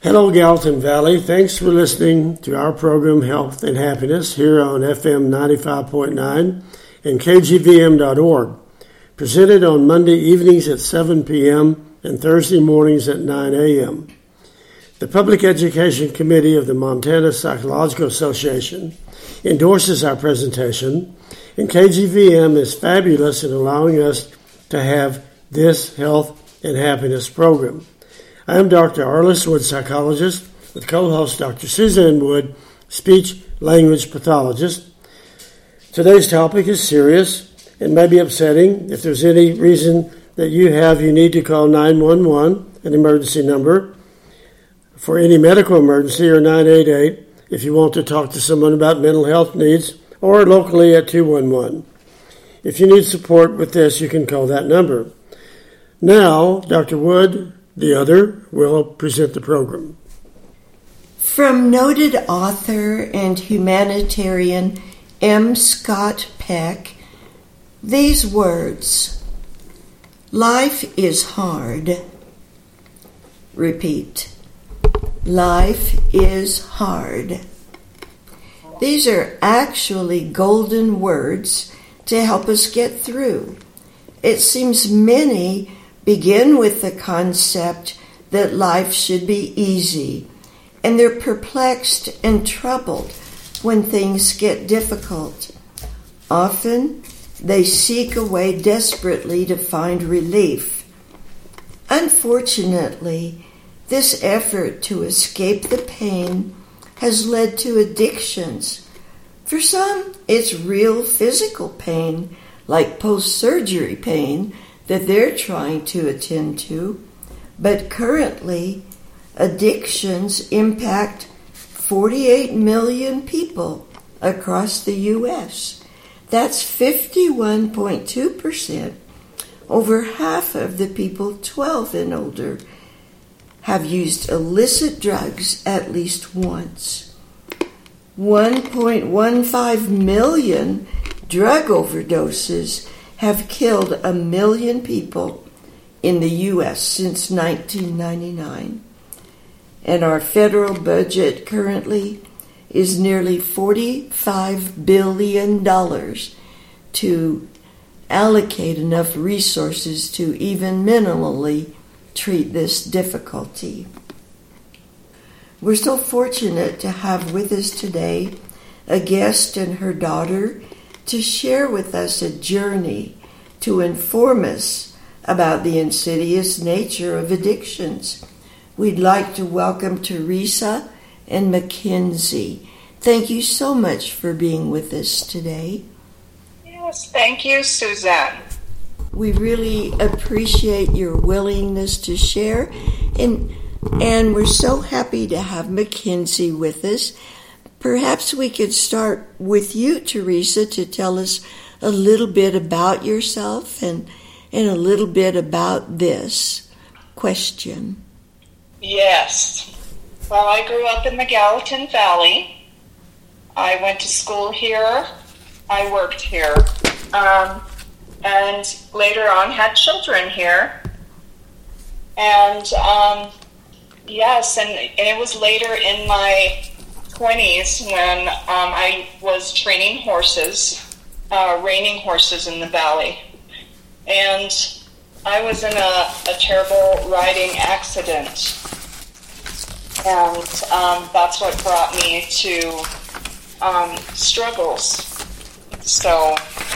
Hello, Gallatin Valley. Thanks for listening to our program, Health and Happiness, here on FM 95.9 and KGVM.org. Presented on Monday evenings at 7 p.m. and Thursday mornings at 9 a.m. The Public Education Committee of the Montana Psychological Association endorses our presentation, and KGVM is fabulous in allowing us to have this Health and Happiness program. I am Dr. Arliss Wood, psychologist, with co-host Dr. Suzanne Wood, speech-language pathologist. Today's topic is serious and may be upsetting. If there's any reason that you need to call 911, an emergency number, for any medical emergency, or 988 if you want to talk to someone about mental health needs, or locally at 211. If you need support with this, you can call that number. Now, Dr. Wood, the other, will present the program. From noted author and humanitarian M. Scott Peck, these words: life is hard. Repeat. Life is hard. These are actually golden words to help us get through. It seems many begin with the concept that life should be easy, and they're perplexed and troubled when things get difficult. Often, they seek a way desperately to find relief. Unfortunately, this effort to escape the pain has led to addictions. For some, it's real physical pain, like post-surgery pain, that they're trying to attend to. But currently, addictions impact 48 million people across the U.S. That's 51.2%. Over half of the people 12 and older have used illicit drugs at least once. 1.15 million drug overdoses have killed 1 million people in the U.S. since 1999. And our federal budget currently is nearly $45 billion to allocate enough resources to even minimally treat this difficulty. We're so fortunate to have with us today a guest and her daughter to share with us a journey to inform us about the insidious nature of addictions. We'd like to welcome Teresa and Mackenzie. Thank you so much for being with us today. Yes, thank you, Suzanne. We really appreciate your willingness to share, and we're so happy to have Mackenzie with us. Perhaps we could start with you, Teresa, to tell us a little bit about yourself and a little bit about this question. Yes. Well, I grew up in the Gallatin Valley. I went to school here. I worked here. And later on had children here. And yes, and it was later in my 20s when I was training horses, reining horses in the valley. And I was in a terrible riding accident. And that's what brought me to struggles. So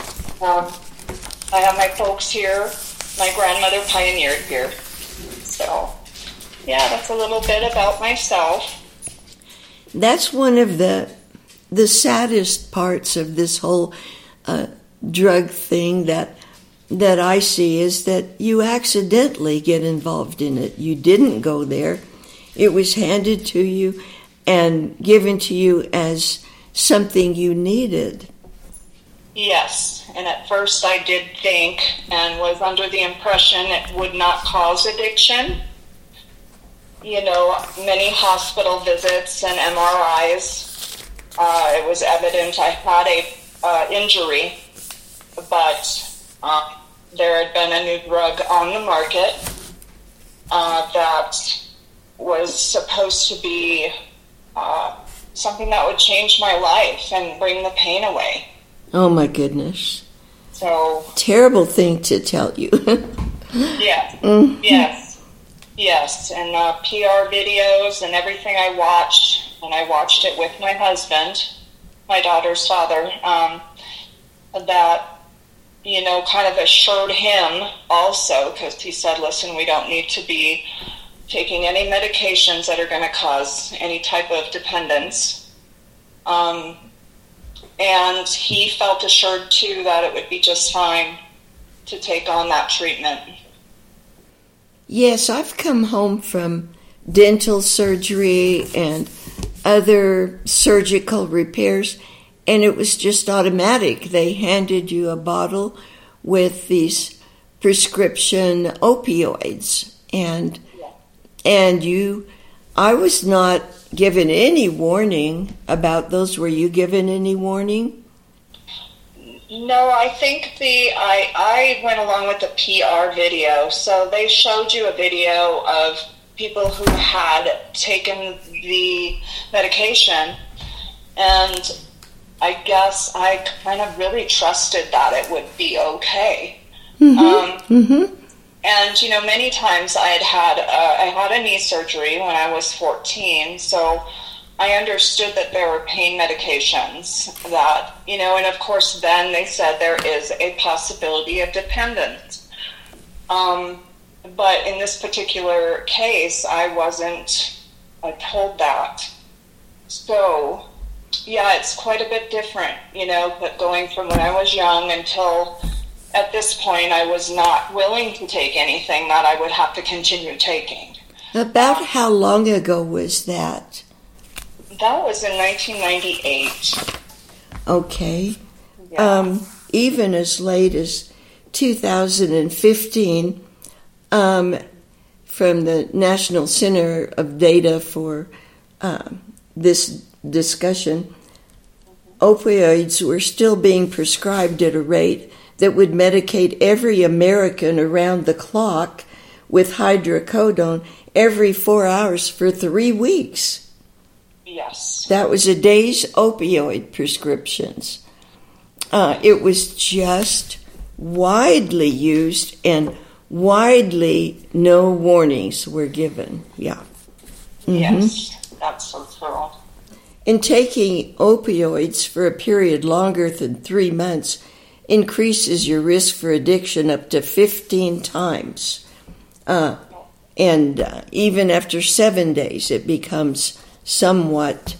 I have my folks here. My grandmother pioneered here. So, yeah, that's a little bit about myself. That's one of the saddest parts of this whole drug thing that I see is that you accidentally get involved in it. You didn't go there. It was handed to you and given to you as something you needed. Yes, and at first I did think and was under the impression it would not cause addiction. You know, many hospital visits and MRIs, it was evident I had a injury, but there had been a new drug on the market that was was supposed to be something that would change my life and bring the pain away. Oh, my goodness. So terrible thing to tell you. Yeah. Mm-hmm. Yes. And PR videos and everything I watched, and I watched it with my husband, my daughter's father, that, kind of assured him also, because he said, listen, we don't need to be taking any medications that are going to cause any type of dependence. And he felt assured, too, that it would be just fine to take on that treatment. Yes, I've come home from dental surgery and other surgical repairs, and it was just automatic. They handed you a bottle with these prescription opioids, and I was not given any warning about those. Were you given any warning? No, I think I went along with the PR video. So they showed you a video of people who had taken the medication, and I guess I kind of really trusted that it would be okay. And, many times I had a knee surgery when I was 14, so I understood that there were pain medications that, and of course then they said there is a possibility of dependence. But in this particular case, I wasn't told that. So, yeah, it's quite a bit different, but going from when I was young until at this point I was not willing to take anything that I would have to continue taking. About how long ago was that? That was in 1998. Okay. Yeah. Even as late as 2015, from the National Center of Data for this discussion, opioids were still being prescribed at a rate that would medicate every American around the clock with hydrocodone every 4 hours for 3 weeks. Yes. That was a day's opioid prescriptions. It was just widely used, and widely no warnings were given. Yeah. Mm-hmm. Yes, that's so true. And taking opioids for a period longer than 3 months increases your risk for addiction up to 15 times. And even after 7 days, it becomes somewhat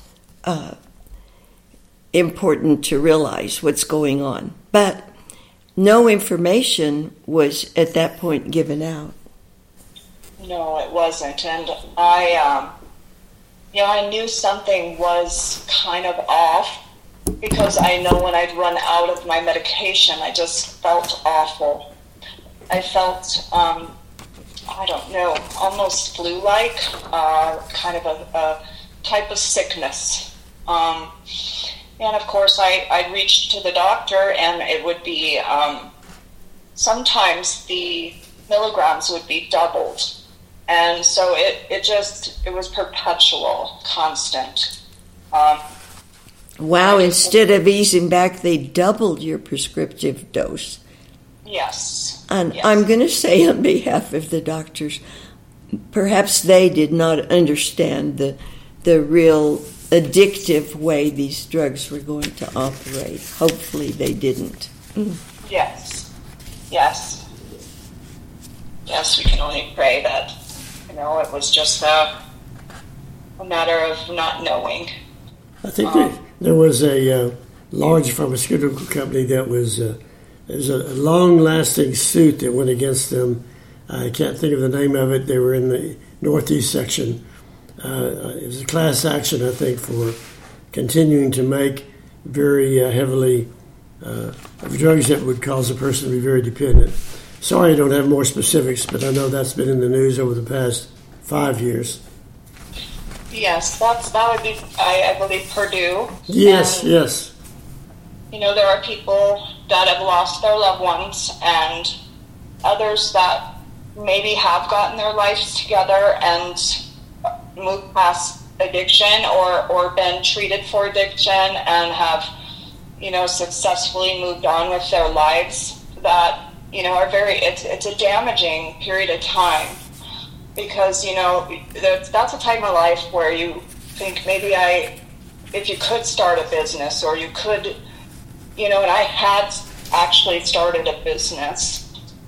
important to realize what's going on. But no information was at that point given out. No, it wasn't. And I knew something was kind of off, because I know when I'd run out of my medication, I just felt awful. I felt, I don't know, almost flu-like, kind of a type of sickness. And of course, I'd reach to the doctor, and it would be, sometimes the milligrams would be doubled. And so it was perpetual, constant. Wow, instead of easing back, they doubled your prescriptive dose. Yes. And yes. I'm going to say on behalf of the doctors, perhaps they did not understand the real addictive way these drugs were going to operate. Hopefully they didn't. Yes. Yes. Yes, we can only pray that, it was just a matter of not knowing. I think there was a large pharmaceutical company that was there was a long-lasting suit that went against them. I can't think of the name of it. They were in the Northeast section. It was a class action, I think, for continuing to make very heavily drugs that would cause a person to be very dependent. Sorry I don't have more specifics, but I know that's been in the news over the past 5 years. Yes, that would be, I believe, Purdue. Yes, and, yes. There are people that have lost their loved ones, and others that maybe have gotten their lives together and moved past addiction or been treated for addiction and have, successfully moved on with their lives that, are it's a damaging period of time because, that's a time of life where you think maybe if you could start a business or you could, and I had actually started a business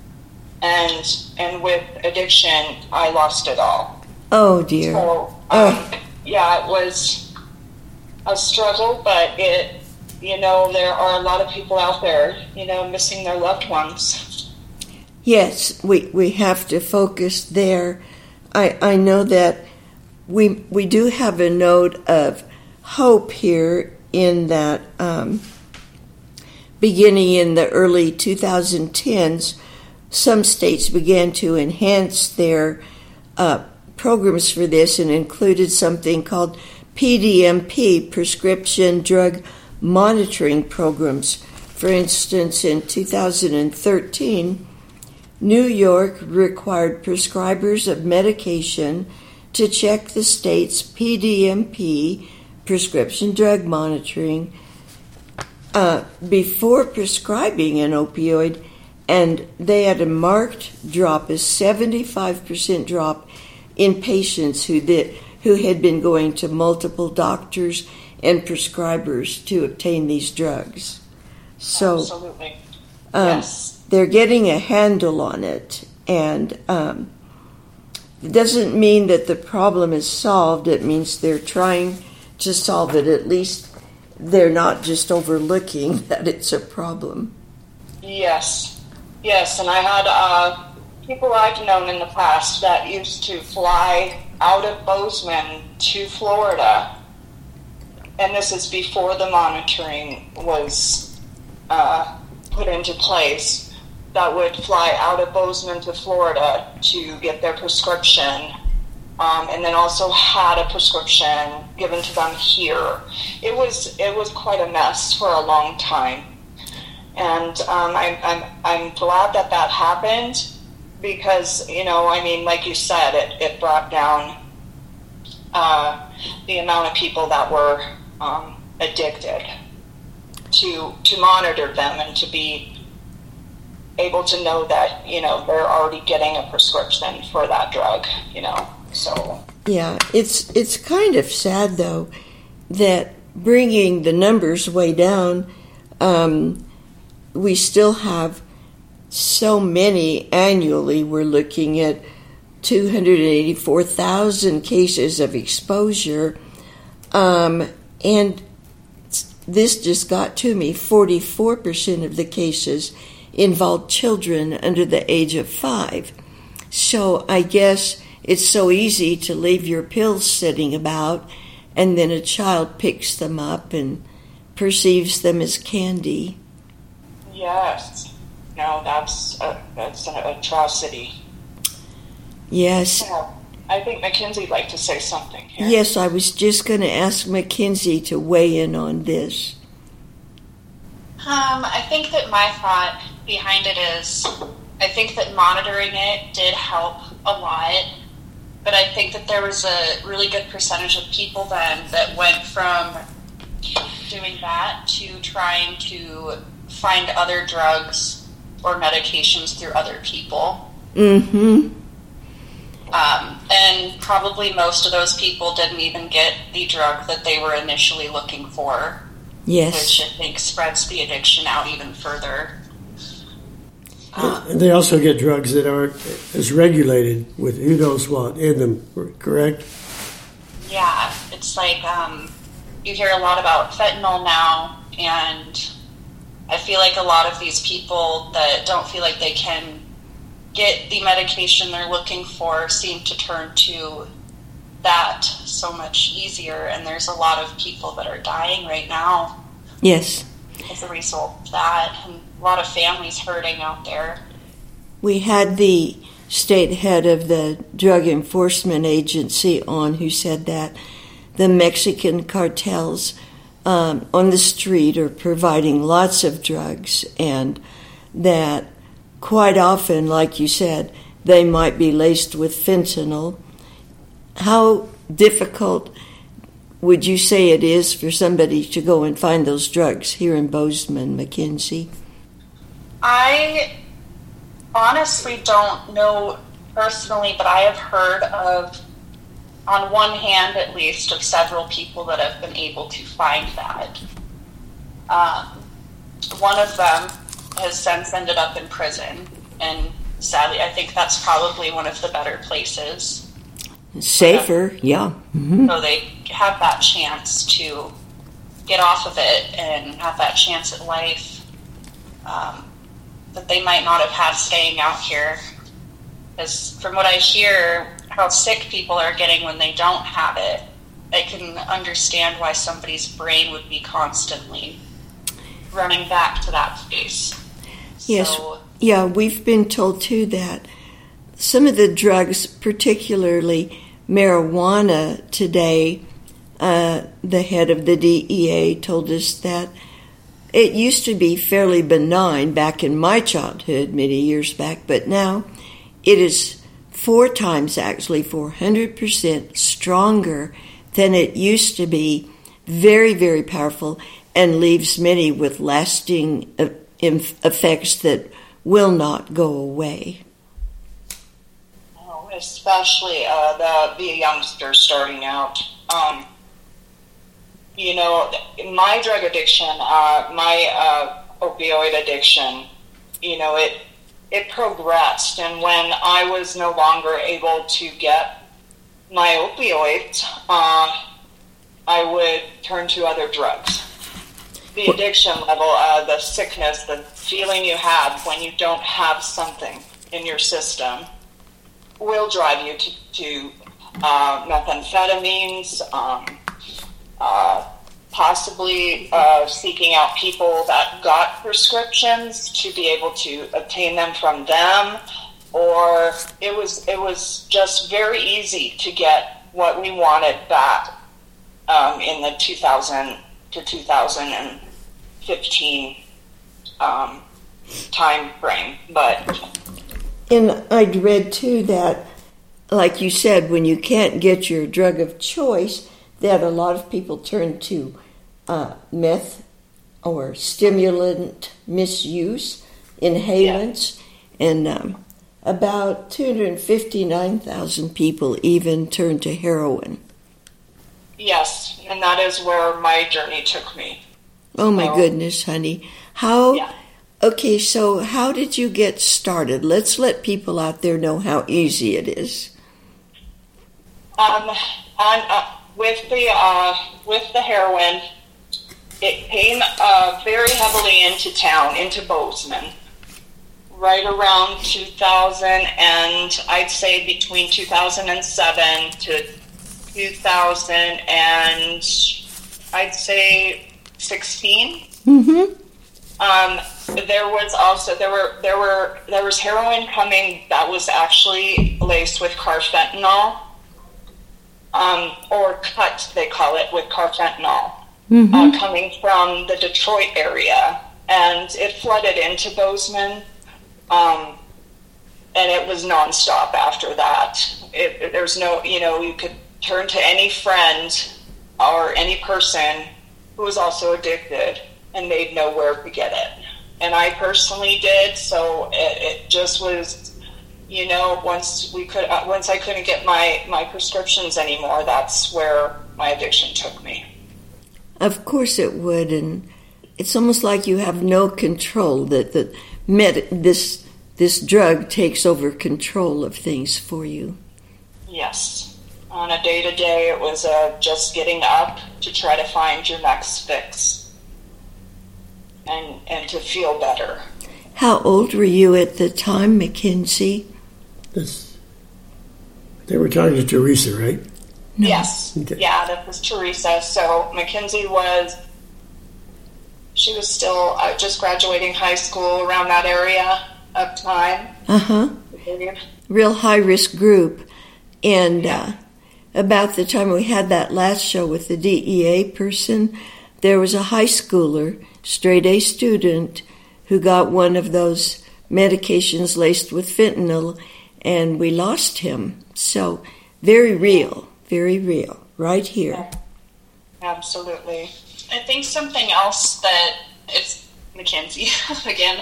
and with addiction, I lost it all. Oh dear. So, yeah, it was a struggle, but there are a lot of people out there, missing their loved ones. Yes, we have to focus there. I know that we do have a note of hope here in that beginning in the early 2010s, some states began to enhance their programs for this and included something called PDMP, Prescription Drug Monitoring Programs. For instance, in 2013, New York required prescribers of medication to check the state's PDMP, Prescription Drug Monitoring, before prescribing an opioid, and they had a marked drop, a 75% drop in patients who had been going to multiple doctors and prescribers to obtain these drugs. So, absolutely. Yes. They're getting a handle on it, and it doesn't mean that the problem is solved. It means they're trying to solve it. At least they're not just overlooking that it's a problem. Yes, and I had people I've known in the past that used to fly out of Bozeman to Florida, and this is before the monitoring was put into place, that would fly out of Bozeman to Florida to get their prescription, and then also had a prescription given to them here. It was quite a mess for a long time, and I'm glad that happened because like you said, it brought down the amount of people that were addicted to monitor them and to be able to know that they're already getting a prescription for that drug. So yeah, it's kind of sad though that bringing the numbers way down, we still have so many annually. We're looking at 284,000 cases of exposure, and this just got to me. 44% of the cases involved children under the age of 5. So I guess it's so easy to leave your pills sitting about, and then a child picks them up and perceives them as candy. Yes. No, that's an atrocity. Yes. Yeah. I think Mackenzie'd like to say something here. Yes, I was just going to ask Mackenzie to weigh in on this. I think that my thought behind it is, I think that monitoring it did help a lot, but I think that there was a really good percentage of people then that went from doing that to trying to find other drugs or medications through other people. Mm-hmm. And probably most of those people didn't even get the drug that they were initially looking for. Yes. Which I think spreads the addiction out even further. And they also get drugs that aren't as regulated with who knows what in them, correct? Yeah, it's like you hear a lot about fentanyl now, and I feel like a lot of these people that don't feel like they can get the medication they're looking for seem to turn to that so much easier, and there's a lot of people that are dying right now. Yes. As a result of that, and a lot of families hurting out there. We had the state head of the Drug Enforcement Agency on who said that the Mexican cartels on the street are providing lots of drugs, and that quite often, like you said, they might be laced with fentanyl. How difficult would you say it is for somebody to go and find those drugs here in Bozeman, Mackenzie? I honestly don't know personally, but I have heard of, on one hand at least, of several people that have been able to find that. One of them has since ended up in prison, and sadly, I think that's probably one of the better places. Safer, yeah. Mm-hmm. So they have that chance to get off of it and have that chance at life that they might not have had staying out here. Because from what I hear, how sick people are getting when they don't have it, I can understand why somebody's brain would be constantly running back to that space. Yes, So, yeah, we've been told too that some of the drugs, particularly marijuana today, the head of the DEA told us that it used to be fairly benign back in my childhood many years back, but now it is 4 times, actually 400% stronger than it used to be. Very, very powerful, and leaves many with lasting effects that will not go away. Especially the youngsters starting out. My drug addiction, my opioid addiction, it progressed. And when I was no longer able to get my opioids, I would turn to other drugs. The addiction level, the sickness, the feeling you have when you don't have something in your system will drive you to methamphetamines, possibly seeking out people that got prescriptions to be able to obtain them from them, or it was just very easy to get what we wanted back in the 2000 to 2015 time frame, but. And I'd read, too, that, like you said, when you can't get your drug of choice, that a lot of people turn to meth or stimulant misuse, inhalants, and about 259,000 people even turn to heroin. Yes, and that is where my journey took me. Oh, my goodness, honey. How... Yeah. Okay, so how did you get started? Let's let people out there know how easy it is. With the heroin, it came very heavily into town, into Bozeman, right around 2000, and I'd say between 2007 to 2000, and I'd say 16. Mm-hmm. There was heroin coming that was actually laced with carfentanil, or cut, they call it, with carfentanil, coming from the Detroit area, and it flooded into Bozeman, and it was nonstop after that. There's no, you could turn to any friend or any person who was also addicted, and they'd know where to get it. And I personally did, so it just was, once I couldn't get my prescriptions anymore, that's where my addiction took me. Of course it would, and it's almost like you have no control, that this drug takes over control of things for you. Yes. On a day-to-day, it was just getting up to try to find your next fix. And to feel better. How old were you at the time, Mackenzie? They were talking to Teresa, right? No. Yes. Okay. Yeah, that was Teresa. So Mackenzie she was still just graduating high school, around that area of time. Uh-huh. Real high-risk group. And about the time we had that last show with the DEA person, there was a high schooler, straight-A student, who got one of those medications laced with fentanyl, and we lost him. So, very real. very real, right here. Absolutely. I think something else that it's Mackenzie again,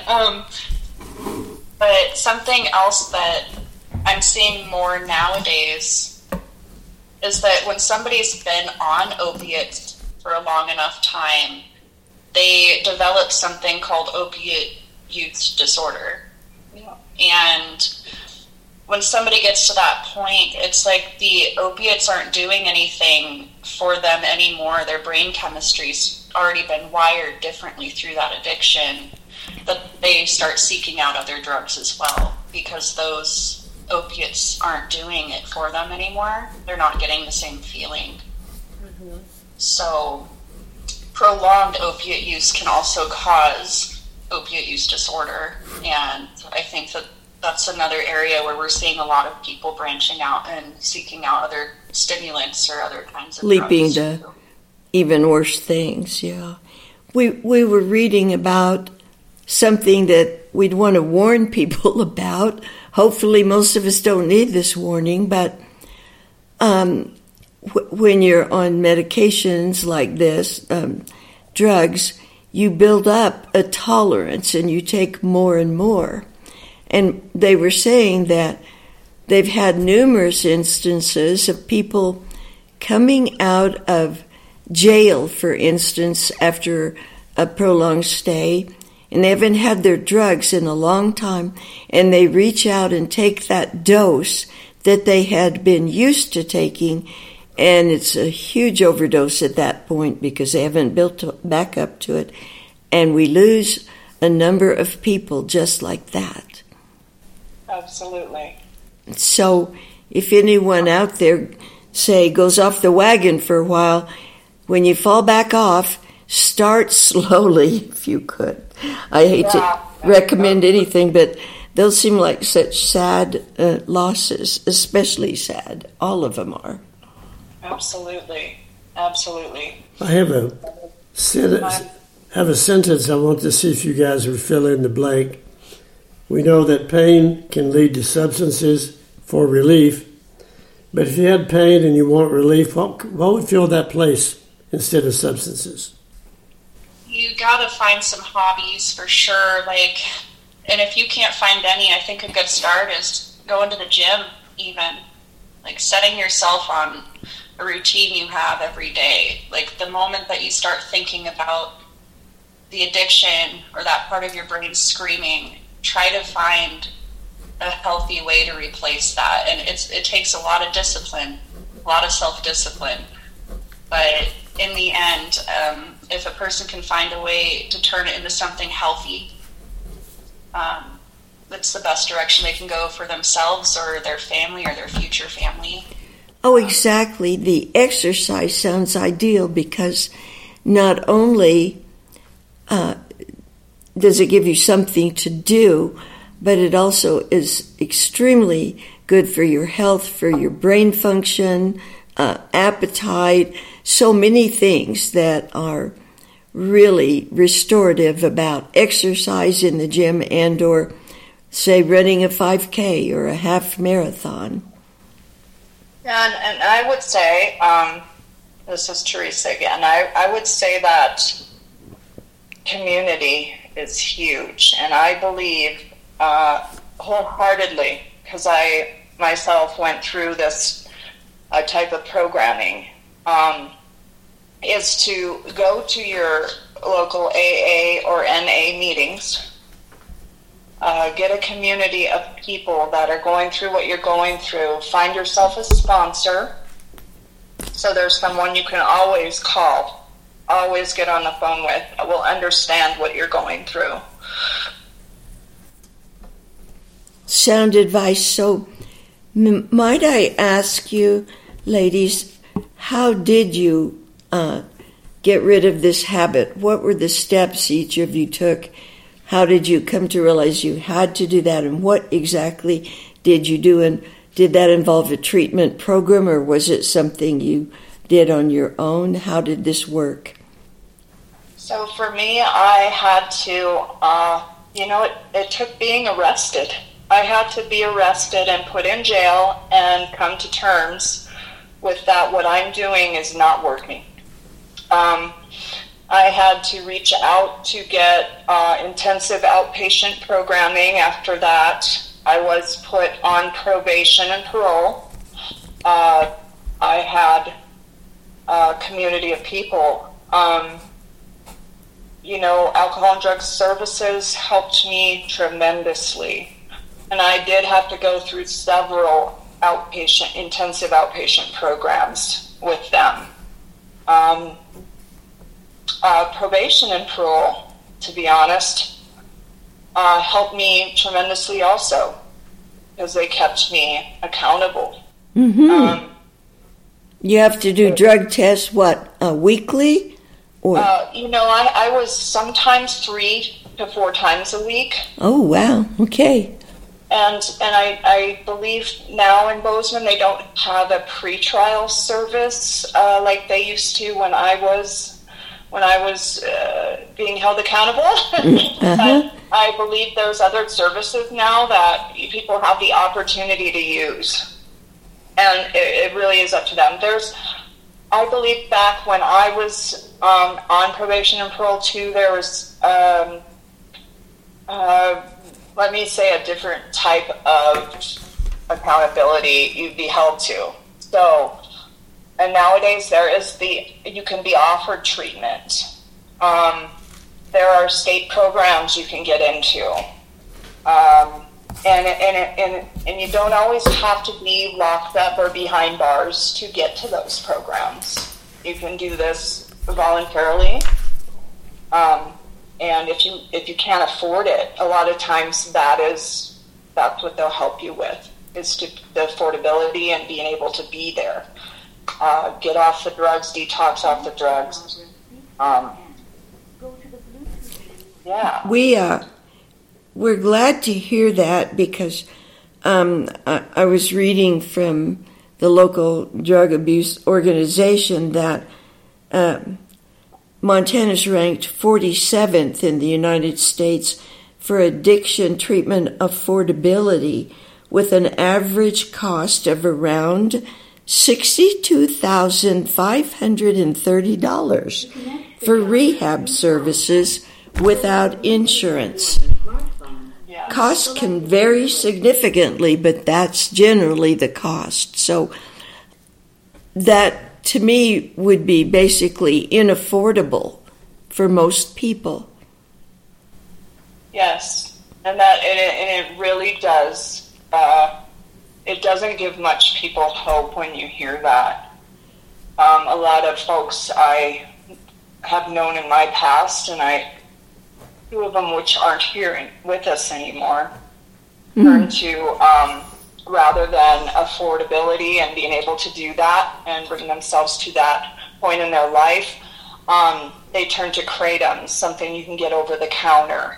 but something else that I'm seeing more nowadays is that when somebody's been on opiates for a long enough time, they develop something called opiate use disorder. Yeah. And when somebody gets to that point, it's like the opiates aren't doing anything for them anymore. Their brain chemistry's already been wired differently through that addiction, that they start seeking out other drugs as well, because those opiates aren't doing it for them anymore. They're not getting the same feeling. Mm-hmm. So prolonged opiate use can also cause opiate use disorder, and I think that that's another area where we're seeing a lot of people branching out and seeking out other stimulants or other kinds of leaping drugs. To even worse things. Yeah, we were reading about something that we'd want to warn people about. Hopefully, most of us don't need this warning, but when you're on medications like this, drugs, you build up a tolerance and you take more and more. And they were saying that they've had numerous instances of people coming out of jail, for instance, after a prolonged stay, and they haven't had their drugs in a long time, and they reach out and take that dose that they had been used to taking, and it's a huge overdose at that point because they haven't built back up to it, and we lose a number of people just like that. Absolutely. So if anyone out there, say, goes off the wagon for a while, when you fall back off, start slowly if you could. I hate to recommend anything, but those seem like such sad losses, especially sad. All of them are. Absolutely. Absolutely. I have a sentence I want to see if you guys would fill in the blank. We know that pain can lead to substances for relief, but if you had pain and you want relief, what would fill that place instead of substances? You gotta find some hobbies for sure, and if you can't find any, I think a good start is going to the gym even, setting yourself on a routine you have every day. The moment that you start thinking about the addiction or that part of your brain screaming, try to find a healthy way to replace that. And it takes a lot of discipline, a lot of self-discipline. But in the end, if a person can find a way to turn it into something healthy, that's the best direction they can go for themselves or their family or their future family. Oh, exactly. The exercise sounds ideal because not only does it give you something to do, but it also is extremely good for your health, for your brain function, appetite, so many things that are really restorative about exercise in the gym and or, say, running a 5K or a half marathon. Yeah, and I would say, this is Teresa again, I would say that community is huge, and I believe wholeheartedly, because I myself went through this type of programming, is to go to your local AA or NA meetings, get a community of people that are going through what you're going through, find yourself a sponsor, so there's someone you can always call, always get on the phone with, will understand what you're going through. Sound advice. So, might I ask you, ladies, how did you get rid of this habit? What were the steps each of you took? How did you come to realize you had to do that? And what exactly did you do? And did that involve a treatment program, or was it something you did on your own? How did this work? So for me, I had to, it took being arrested. I had to be arrested and put in jail and come to terms with that, what I'm doing is not working. I had to reach out to get intensive outpatient programming. After that, I was put on probation and parole. I had a community of people. Alcohol and drug services helped me tremendously. And I did have to go through several intensive outpatient programs with them. Probation and parole, to be honest, helped me tremendously also, because they kept me accountable. Mm-hmm. You have to do drug tests, weekly? Or? I was sometimes 3 to 4 times a week. Oh, wow. Okay. And I believe now in Bozeman they don't have a pretrial service like they used to when I was being held accountable. Uh-huh. I believe there's other services now that people have the opportunity to use, and it really is up to them. I believe back when I was on probation and parole too, there was let me say a different type of accountability you'd be held to. So, and nowadays you can be offered treatment. There are state programs you can get into. And you don't always have to be locked up or behind bars to get to those programs. You can do this voluntarily. And if you can't afford it, a lot of times that's what they'll help you with, is the affordability and being able to be there. Get off the drugs, detox off the drugs. Yeah. We're glad to hear that, because I was reading from the local drug abuse organization that Montana's ranked 47th in the United States for addiction treatment affordability, with an average cost of around $62,530 for rehab services without insurance. Costs can vary significantly, but that's generally the cost. So that, to me, would be basically inaffordable for most people. Yes, and it really does. It doesn't give much people hope when you hear that. A lot of folks I have known in my past, and two of them which aren't here with us anymore, turn to, rather than affordability and being able to do that and bring themselves to that point in their life, they turn to Kratom, something you can get over the counter.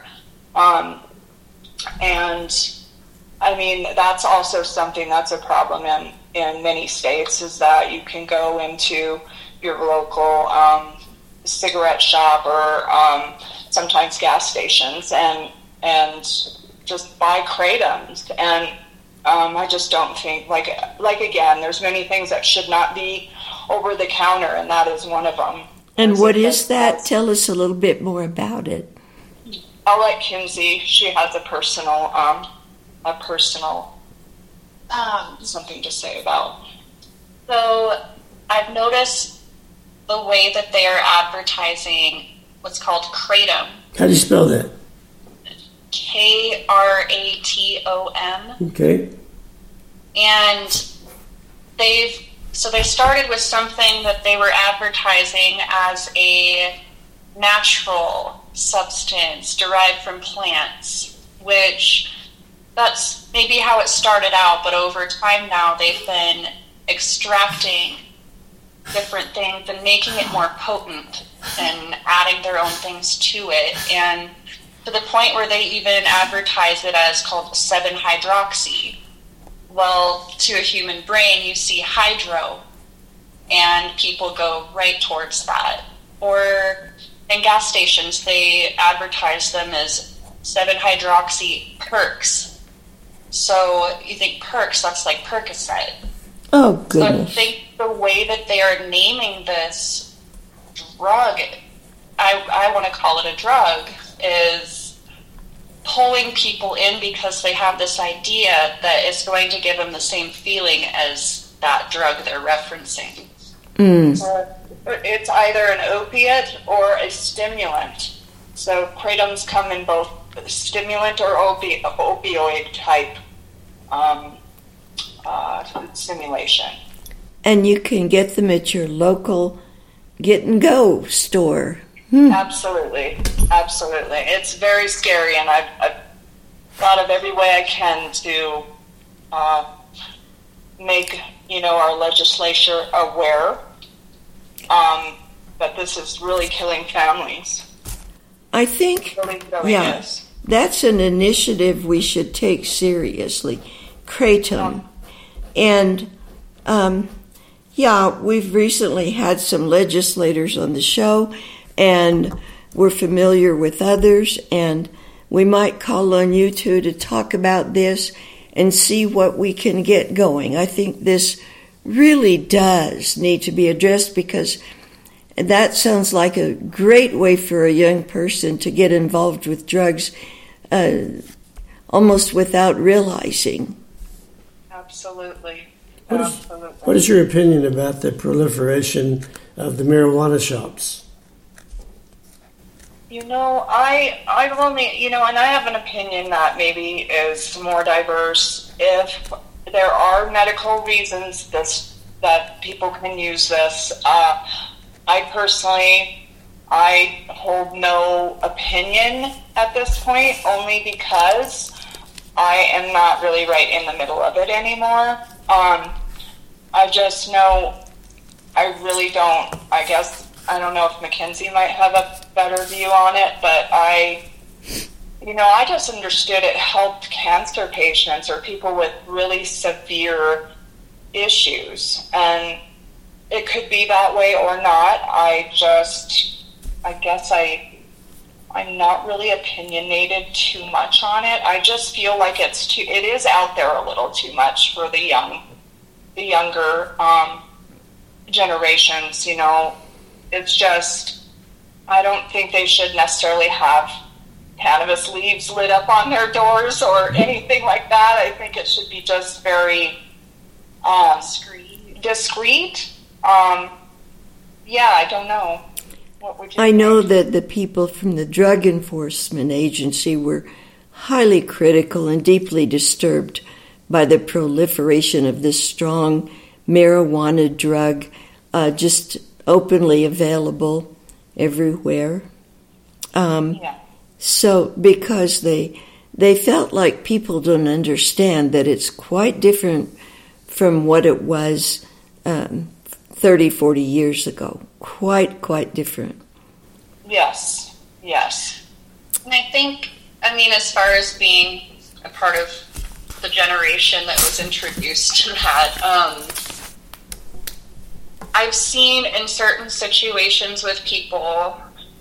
And I mean, that's also something that's a problem in many states, is that you can go into your local cigarette shop or sometimes gas stations and just buy Kratoms. And I just don't think, like again, there's many things that should not be over the counter, and that is one of them. And what is that? Tell us a little bit more about it. I'll let Kinsey. She has a personal something to say about. So I've noticed the way that they are advertising what's called Kratom. How do you spell that? Kratom. Okay. And they started with something that they were advertising as a natural substance derived from plants, which that's maybe how it started out, but over time now they've been extracting different things and making it more potent and adding their own things to it, and to the point where they even advertise it as called 7-hydroxy. Well, to a human brain, you see hydro, and people go right towards that. Or in gas stations, they advertise them as 7-hydroxy perks. So you think perks, that's like Percocet. Oh, goodness. So the way that they are naming this drug, I want to call it a drug, is pulling people in because they have this idea that it's going to give them the same feeling as that drug they're referencing. It's either an opiate or a stimulant. So Kratom's come in both stimulant or opioid type stimulation. And you can get them at your local get-and-go store. Absolutely. It's very scary, and I've thought of every way I can to make, our legislature aware that this is really killing families. I think, really is. That's an initiative we should take seriously. Kratom. And, we've recently had some legislators on the show, and we're familiar with others, and we might call on you two to talk about this and see what we can get going. I think this really does need to be addressed, because that sounds like a great way for a young person to get involved with drugs almost without realizing. What is your opinion about the proliferation of the marijuana shops? I've only, and I have an opinion that maybe is more diverse. If there are medical reasons that people can use this, I hold no opinion at this point, only because I am not really right in the middle of it anymore. I just know I really don't, I don't know if Mackenzie might have a better view on it, but I just understood it helped cancer patients or people with really severe issues. And it could be that way or not. I'm not really opinionated too much on it. I just feel like it is out there a little too much for the younger generations. It's just, I don't think they should necessarily have cannabis leaves lit up on their doors or anything like that. I think it should be just very discreet. I don't know. What would you I know that the people from the Drug Enforcement Agency were highly critical and deeply disturbed by the proliferation of this strong marijuana drug, just openly available everywhere. So because they felt like people don't understand that it's quite different from what it was 30, 40 years ago. Quite different. Yes. And I think, as far as being a part of the generation that was introduced to that, I've seen in certain situations with people,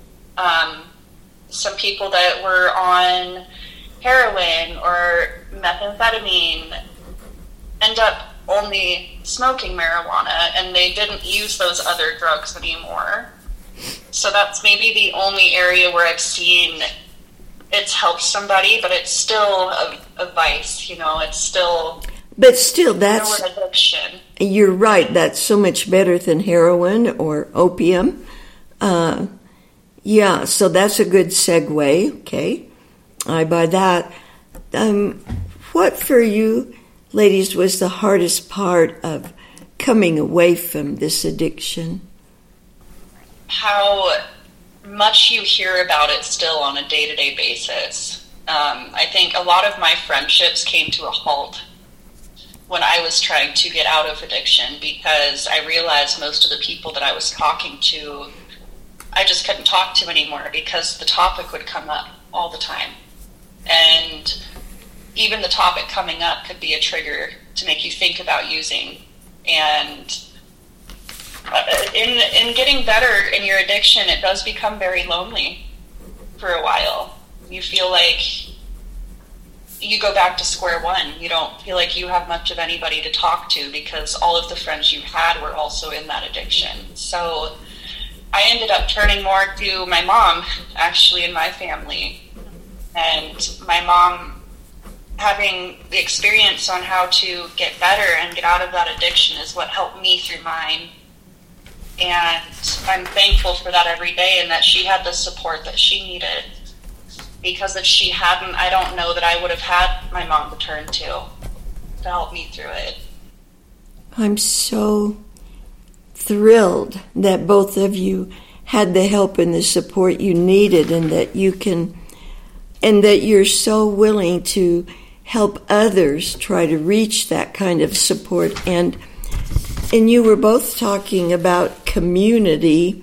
some people that were on heroin or methamphetamine end up only smoking marijuana, and they didn't use those other drugs anymore. So that's maybe the only area where I've seen it's helped somebody, but it's still a vice, it's still... But still, that's... an addiction. You're right, that's so much better than heroin or opium. So that's a good segue, okay? I buy that. What for you, ladies, was the hardest part of coming away from this addiction? How much you hear about it still on a day-to-day basis. I think a lot of my friendships came to a halt when I was trying to get out of addiction, because I realized most of the people that I was talking to, I just couldn't talk to anymore because the topic would come up all the time. And even the topic coming up could be a trigger to make you think about using. And in getting better in your addiction, it does become very lonely for a while. You feel like you go back to square one. You don't feel like you have much of anybody to talk to because all of the friends you had were also in that addiction. So I ended up turning more to my mom, actually, in my family. And my mom having the experience on how to get better and get out of that addiction is what helped me through mine. And I'm thankful for that every day, and that she had the support that she needed. Because if she hadn't, I don't know that I would have had my mom to turn to help me through it. I'm so thrilled that both of you had the help and the support you needed, and that you're so willing to help others try to reach that kind of support. And you were both talking about community,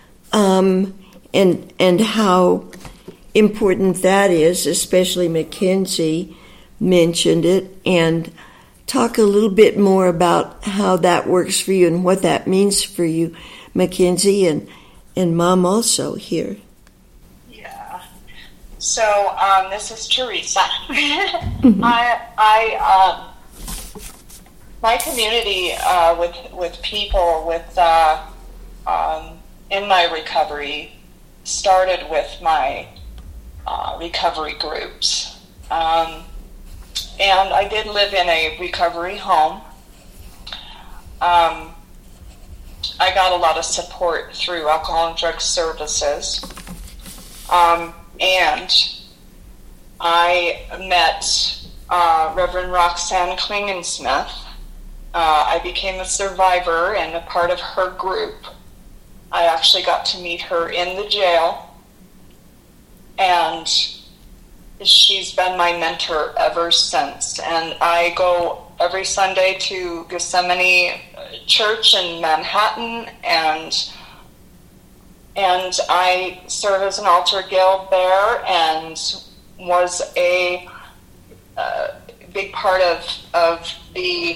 and how important that is, especially Mackenzie mentioned it, and talk a little bit more about how that works for you and what that means for you, Mackenzie, and Mom also here. Yeah. So this is Teresa. I my community with people in my recovery started with my recovery groups. And I did live in a recovery home. I got a lot of support through alcohol and drug services. And I met Reverend Roxanne Klingensmith. I became a survivor and a part of her group. I actually got to meet her in the jail. And she's been my mentor ever since. And I go every Sunday to Gethsemane Church in Manhattan, and I serve as an altar guild there, and was a big part of the.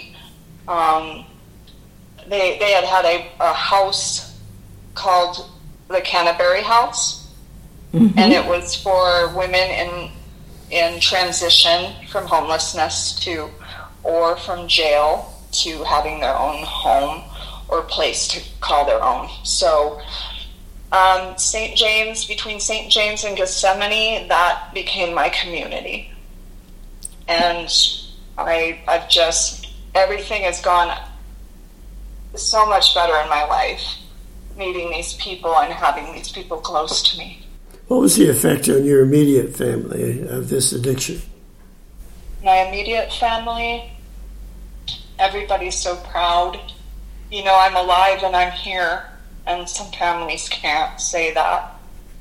They had a house called the Canterbury House. Mm-hmm. And it was for women in transition from homelessness or from jail to having their own home or place to call their own. So St. James, between St. James and Gethsemane, that became my community. And I've just, everything has gone so much better in my life, meeting these people and having these people close to me. What was the effect on your immediate family of this addiction? My immediate family, everybody's so proud. You know, I'm alive and I'm here, and some families can't say that.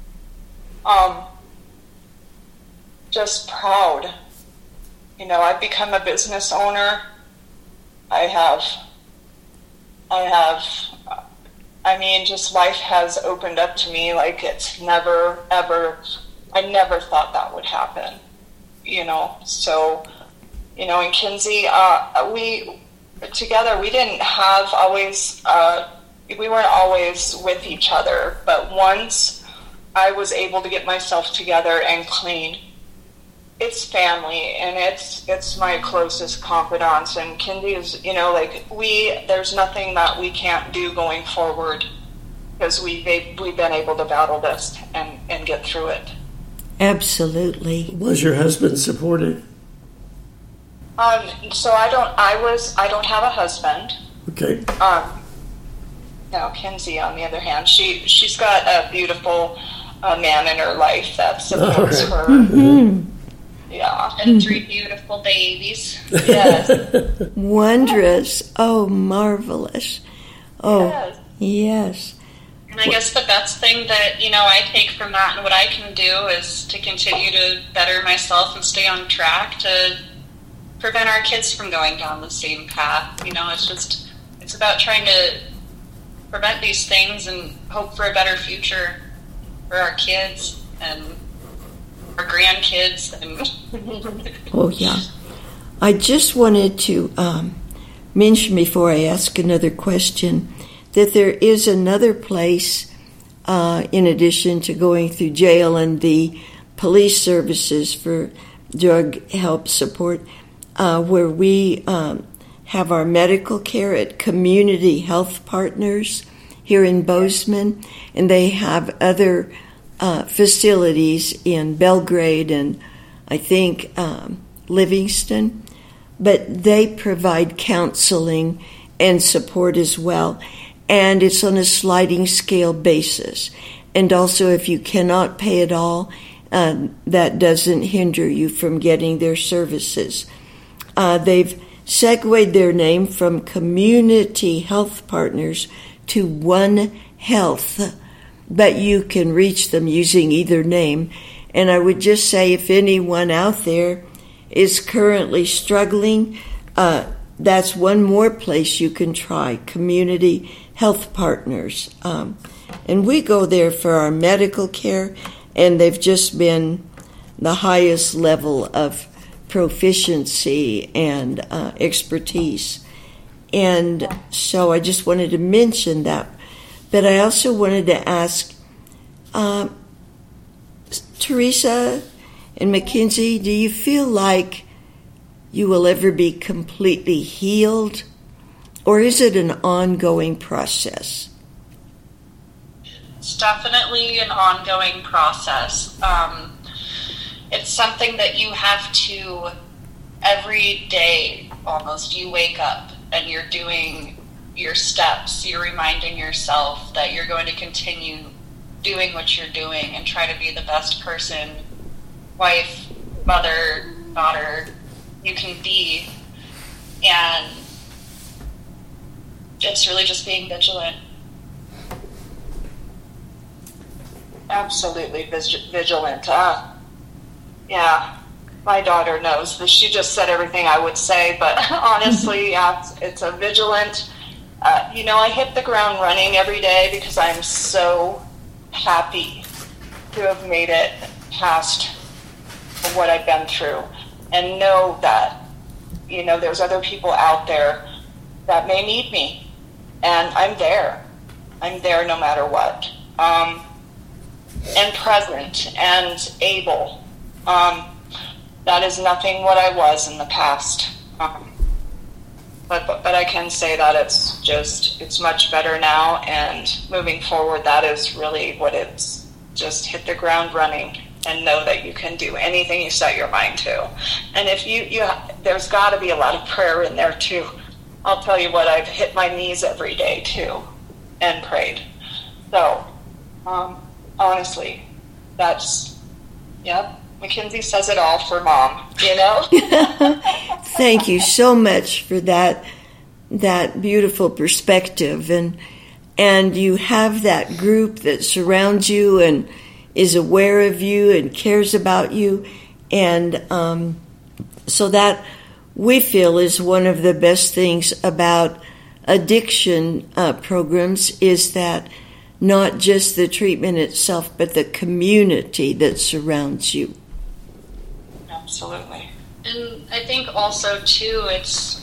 Just proud. You know, I've become a business owner. Just life has opened up to me like it's never, ever, I never thought that would happen, you know. So, you know, in Kinsey, we didn't have always, we weren't always with each other, but once I was able to get myself together and clean, it's family, and it's my closest confidants, and Kinsey is, you know, like there's nothing that we can't do going forward, because we've been able to battle this and get through it. Absolutely. Was your husband supportive? So I don't have a husband. Okay. Now Kinsey, on the other hand, she's got a beautiful man in her life that supports her. Mm-hmm. Yeah. And 3 beautiful babies. Yes. Wondrous. Oh, marvelous. Oh, yes. And I guess the best thing that, you know, I take from that and what I can do is to continue to better myself and stay on track to prevent our kids from going down the same path. You know, it's about trying to prevent these things and hope for a better future for our kids and our grandkids. Oh, yeah. I just wanted to mention before I ask another question that there is another place, in addition to going through jail and the police services for drug help support, where we have our medical care at Community Health Partners here in Bozeman, and they have other facilities in Belgrade and I think Livingston, but they provide counseling and support as well, and it's on a sliding scale basis. And also, if you cannot pay at all, that doesn't hinder you from getting their services. They've segued their name from Community Health Partners to One Health, but you can reach them using either name. And I would just say, if anyone out there is currently struggling, that's one more place you can try, Community Health Partners. And we go there for our medical care, and they've just been the highest level of proficiency and expertise. And so I just wanted to mention that. But I also wanted to ask, Teresa and Mackenzie, do you feel like you will ever be completely healed, or is it an ongoing process? It's definitely an ongoing process. It's something that you have to, every day almost, you wake up and you're doing your steps, you're reminding yourself that you're going to continue doing what you're doing and try to be the best person, wife, mother, daughter you can be. And it's really just being vigilant. Absolutely vigilant. Yeah, my daughter knows that. She just said everything I would say, but honestly, yeah, it's a vigilant. I hit the ground running every day because I'm so happy to have made it past what I've been through, and know that, there's other people out there that may need me, and I'm there. I'm there no matter what. And present and able. That is nothing what I was in the past. But I can say that it's much better now, and moving forward, that is really what it's. Just hit the ground running and know that you can do anything you set your mind to. And if there's got to be a lot of prayer in there too. I'll tell you what, I've hit my knees every day too and prayed. So, honestly, Mackenzie says it all for Mom, Thank you so much for that beautiful perspective, and you have that group that surrounds you and is aware of you and cares about you, and so that we feel is one of the best things about addiction programs, is that not just the treatment itself, but the community that surrounds you. Absolutely. And I think also, too, it's,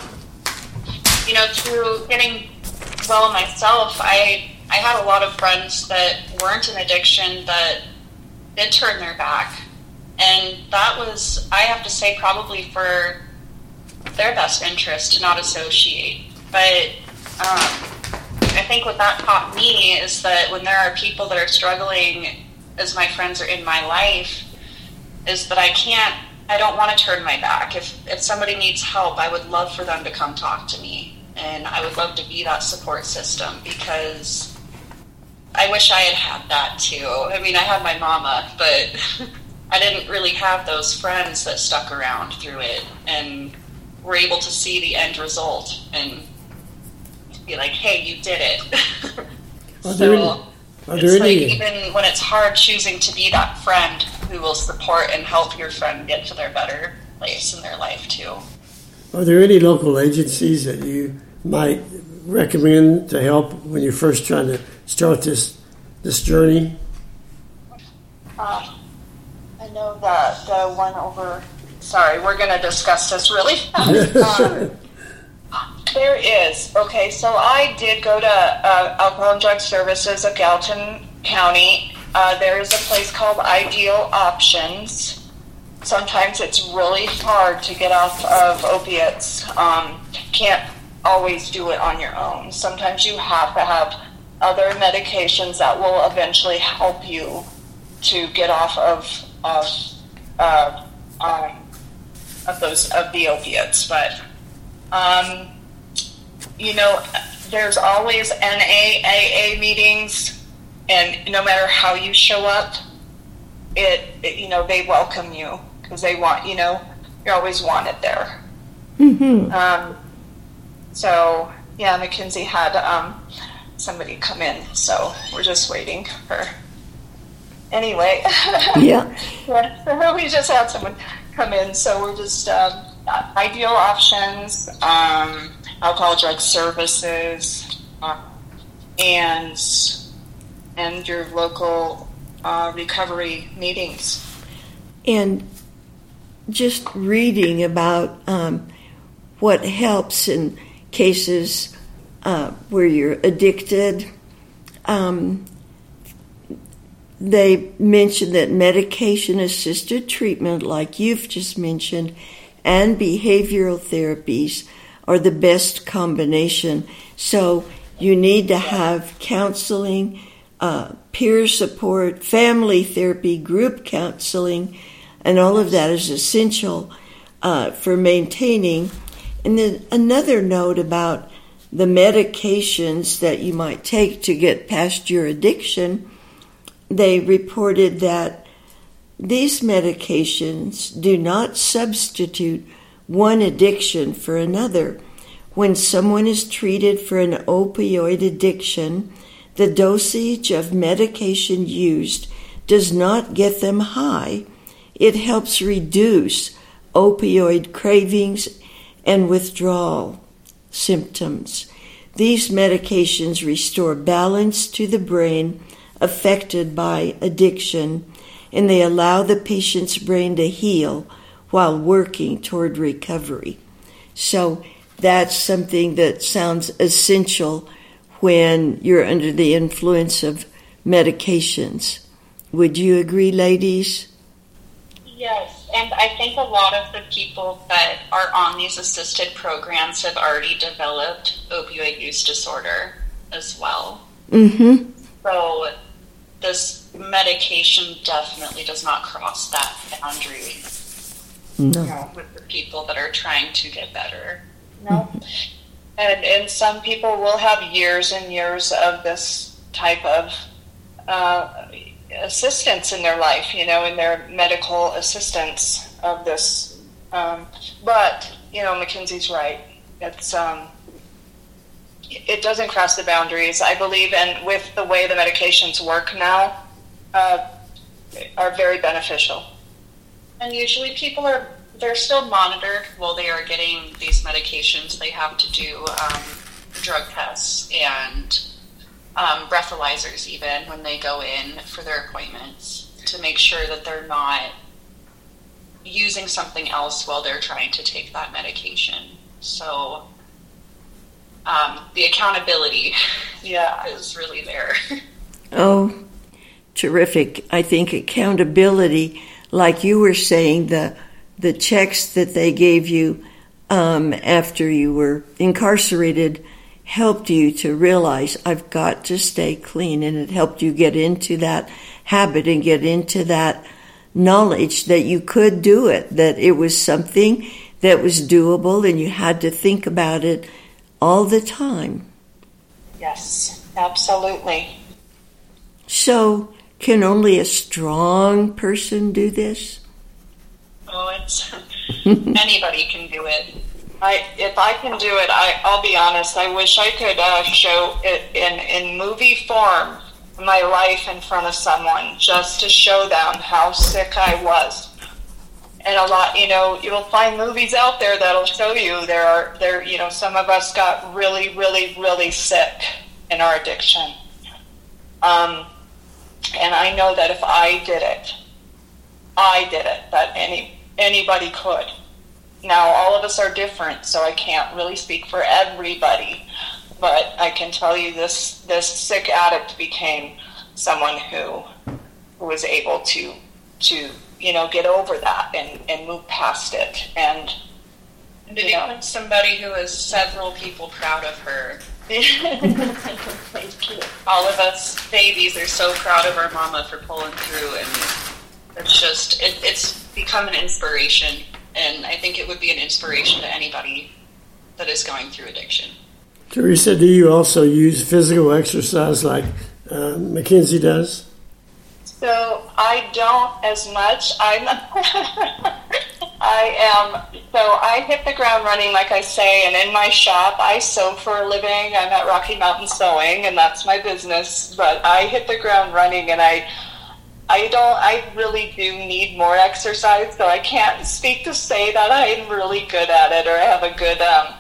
through getting well myself, I had a lot of friends that weren't in addiction that did turn their back. And that was, I have to say, probably for their best interest to not associate. But I think what that taught me is that when there are people that are struggling, as my friends are in my life, is that I don't want to turn my back. If somebody needs help, I would love for them to come talk to me. And I would love to be that support system, because I wish I had that too. I mean, I had my mama, but I didn't really have those friends that stuck around through it and were able to see the end result and be like, hey, you did it. Even when it's hard, choosing to be that friend who will support and help your friend get to their better place in their life too. Are there any local agencies that you might recommend to help when you're first trying to start this journey? I know that the one over... Sorry, we're going to discuss this really fast. There is. Okay, so I did go to Alcohol and Drug Services of Gallatin County. There is a place called Ideal Options, sometimes it's really hard to get off of opiates. Can't always do it on your own. Sometimes you have to have other medications that will eventually help you to get off of the opiates. But there's always NAAA meetings, and no matter how you show up, they welcome you because they want, you're always wanted there. Mm-hmm. So yeah, Mackenzie had somebody come in, so we're just waiting for. Anyway, yeah. We just had someone come in, so we're just Ideal Options, alcohol drug services, and your local recovery meetings. And just reading about what helps in cases where you're addicted. They mentioned that medication-assisted treatment, like you've just mentioned, and behavioral therapies are the best combination. So you need to have counseling, peer support, family therapy, group counseling, and all of that is essential for maintaining. And then another note about the medications that you might take to get past your addiction. They reported that these medications do not substitute one addiction for another. When someone is treated for an opioid addiction, the dosage of medication used does not get them high. It helps reduce opioid cravings and withdrawal symptoms. These medications restore balance to the brain affected by addiction, and they allow the patient's brain to heal while working toward recovery. So that's something that sounds essential when you're under the influence of medications. Would you agree, ladies? Yes, and I think a lot of the people that are on these assisted programs have already developed opioid use disorder as well. Mm-hmm. So this medication definitely does not cross that boundary. No. With the people that are trying to get better. No. And some people will have years and years of this type of assistance in their life, in their medical assistance of this. But, Mackenzie's right. It's it doesn't cross the boundaries, I believe, and with the way the medications work now, are very beneficial. And usually people they're still monitored while they are getting these medications. They have to do drug tests and breathalyzers even when they go in for their appointments to make sure that they're not using something else while they're trying to take that medication. So the accountability is really there. Oh, terrific. I think accountability, like you were saying, the checks that they gave you after you were incarcerated helped you to realize, I've got to stay clean, and it helped you get into that habit and get into that knowledge that you could do it, that it was something that was doable and you had to think about it all the time. Yes, absolutely. So, can only a strong person do this? Oh, it's anybody can do it. If I can do it, I'll be honest, I wish I could show it in movie form, my life in front of someone, just to show them how sick I was. And a lot, you'll find movies out there that'll show you some of us got really, really, really sick in our addiction. And I know that if I did it, that anybody could. Now, all of us are different, so I can't really speak for everybody, but I can tell you this sick addict became someone who was able to get over that and move past it. And to become somebody who is several people proud of her. Thank you. All of us babies are so proud of our mama for pulling through, and it's just, it's become an inspiration, and I think it would be an inspiration to anybody that is going through addiction. Teresa, do you also use physical exercise like Mackenzie does? So I don't as much. I hit the ground running, like I say, and in my shop, I sew for a living. I'm at Rocky Mountain Sewing, and that's my business. But I hit the ground running, and I really do need more exercise, so I can't speak to say that I'm really good at it or I have a good,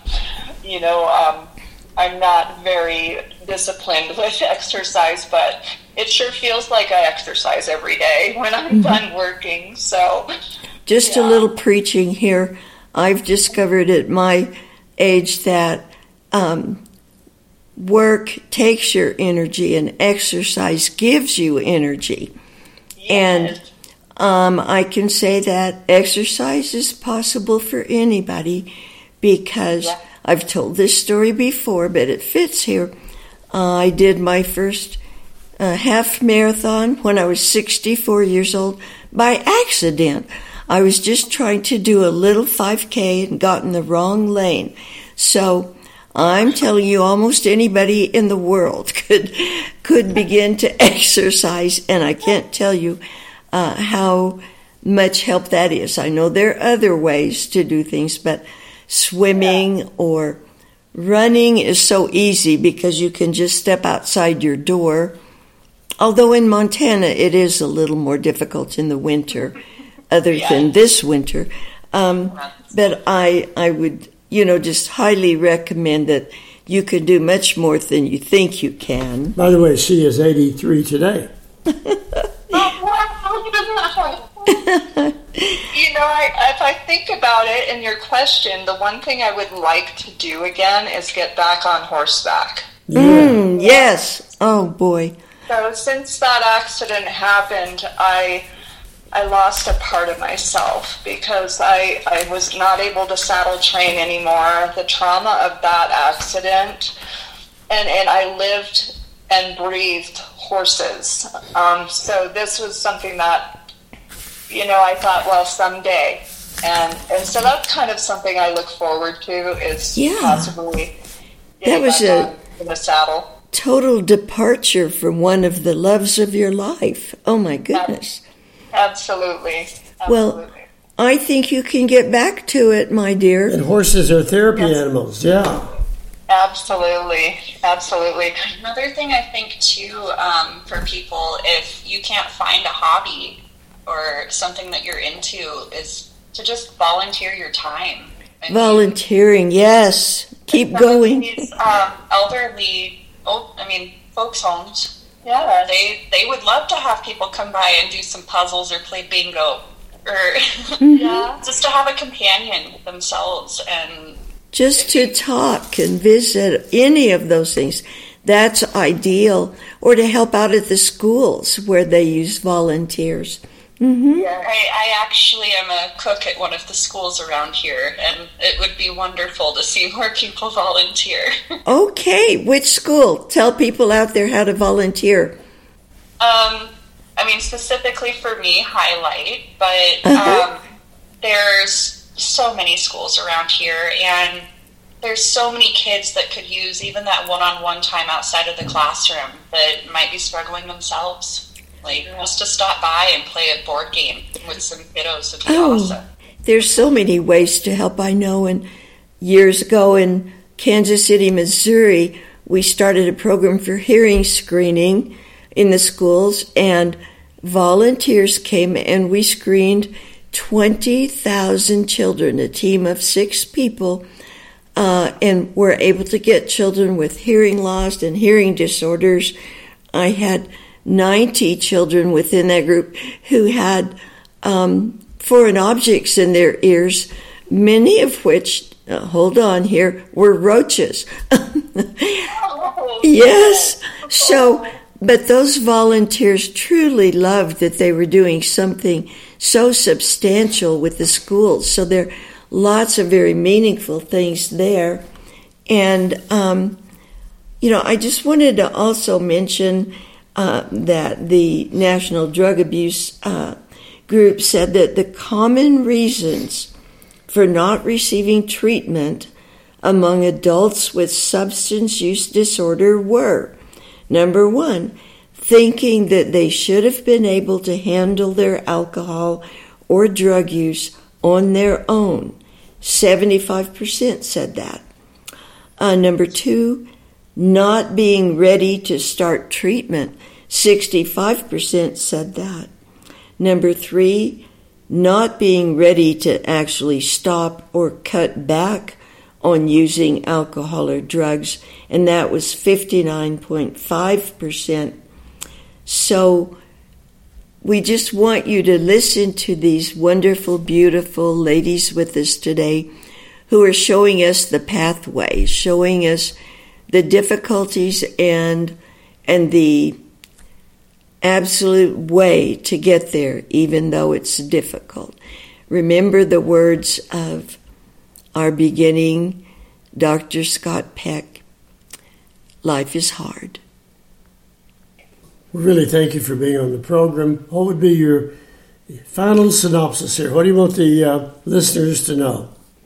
I'm not very disciplined with exercise, but it sure feels like I exercise every day when I'm done working. So, just a little preaching here. I've discovered at my age that work takes your energy and exercise gives you energy. Yes. And I can say that exercise is possible for anybody because I've told this story before, but it fits here. I did my first half marathon when I was 64 years old by accident. I was just trying to do a little 5K and got in the wrong lane. So I'm telling you, almost anybody in the world could begin to exercise, and I can't tell you how much help that is. I know there are other ways to do things, but swimming or running is so easy because you can just step outside your door. Although in Montana it is a little more difficult in the winter, other than this winter. But I would, just highly recommend that you can do much more than you think you can. By the way, she is 83 today. If I think about it in your question, the one thing I would like to do again is get back on horseback. Yes. Oh, boy. So since that accident happened, I lost a part of myself because I was not able to saddle train anymore. The trauma of that accident, and I lived and breathed horses. So this was something that, I thought, well, someday. And so that's kind of something I look forward to is possibly getting back in the saddle. Total departure from one of the loves of your life. Oh, my goodness. Absolutely. Well, I think you can get back to it, my dear. And horses are therapy animals, Absolutely. Another thing I think, too, for people, if you can't find a hobby or something that you're into, is to just volunteer your time. Volunteering, yes. Keep going. These folks' homes. Yeah. They would love to have people come by and do some puzzles or play bingo or just to have a companion themselves and just to talk and visit, any of those things. That's ideal. Or to help out at the schools where they use volunteers. Yeah. I actually am a cook at one of the schools around here, and it would be wonderful to see more people volunteer. Okay, which school? Tell people out there how to volunteer. Specifically for me, Highlight, but there's so many schools around here, and there's so many kids that could use even that one-on-one time outside of the classroom that might be struggling themselves. Just to stop by and play a board game with some kiddos would be awesome. There's so many ways to help, I know. And years ago in Kansas City, Missouri, we started a program for hearing screening in the schools, and volunteers came and we screened 20,000 children, a team of 6 people, and were able to get children with hearing loss and hearing disorders. I had 90 children within that group who had foreign objects in their ears, many of which, hold on here, were roaches. Yes. So, but those volunteers truly loved that they were doing something so substantial with the schools. So there are lots of very meaningful things there. And, I just wanted to also mention that the National Drug Abuse Group said that the common reasons for not receiving treatment among adults with substance use disorder were, number one, thinking that they should have been able to handle their alcohol or drug use on their own. 75% said that. Number two, not being ready to start treatment. 65% said that. Number three, not being ready to actually stop or cut back on using alcohol or drugs, and that was 59.5%. So we just want you to listen to these wonderful, beautiful ladies with us today who are showing us the pathway, showing us the difficulties and the absolute way to get there, even though it's difficult. Remember the words of our beginning Dr. Scott Peck, life is hard. We really thank you for being on the program. What would be your final synopsis here? What do you want the listeners to know?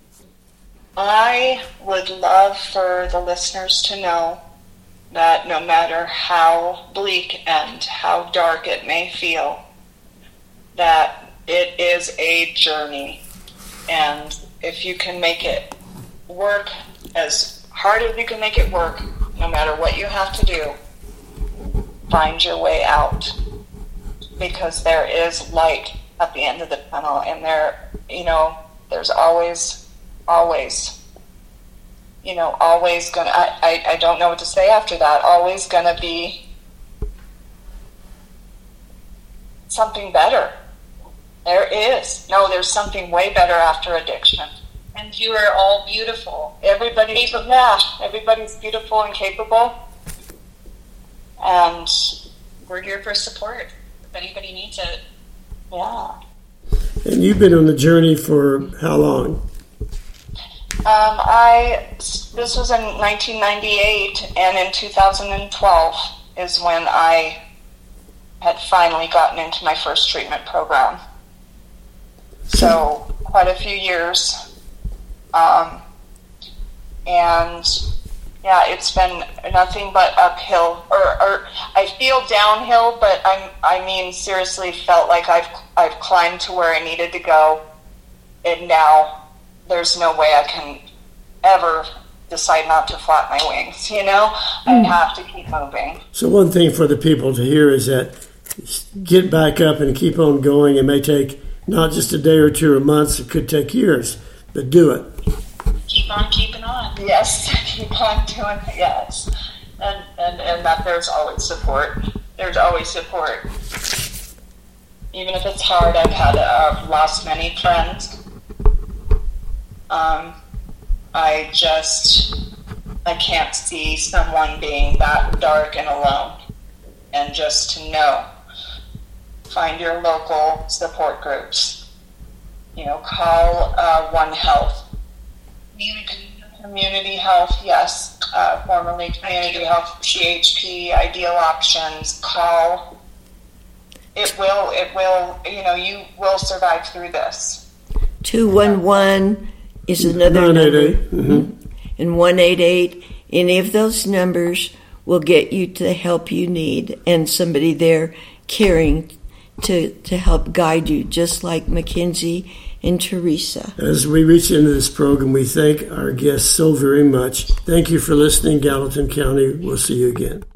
I would love for the listeners to know that no matter how bleak and how dark it may feel, that it is a journey. And if you can make it work as hard as you can make it work, no matter what you have to do, find your way out. Because there is light at the end of the tunnel, and there's always gonna, I don't know what to say after that, always gonna be something better. There's something way better after addiction. And you are all beautiful. Everybody's beautiful and capable. And we're here for support if anybody needs it. Yeah. And you've been on the journey for how long? This was in 1998, and in 2012 is when I had finally gotten into my first treatment program. So quite a few years. And yeah, it's been nothing but uphill, or I feel downhill, but seriously felt like I've climbed to where I needed to go, and now there's no way I can ever decide not to flap my wings, I have to keep moving. So one thing for the people to hear is that get back up and keep on going. It may take not just a day or two or months, it could take years, but do it. Keep on keeping on. Yes, keep on doing it, yes. And that there's always support. There's always support. Even if it's hard, I've lost many friends. I can't see someone being that dark and alone. And just to know, find your local support groups. Call One Health. Community Health, yes. Formerly Community Health, CHP, Ideal Options. Call. It will, you will survive through this. 211 is another number. Mm-hmm. And 188, any of those numbers will get you to the help you need, and somebody there caring to help guide you, just like Mackenzie and Teresa. As we reach the end of this program, we thank our guests so very much. Thank you for listening, Gallatin County. We'll see you again.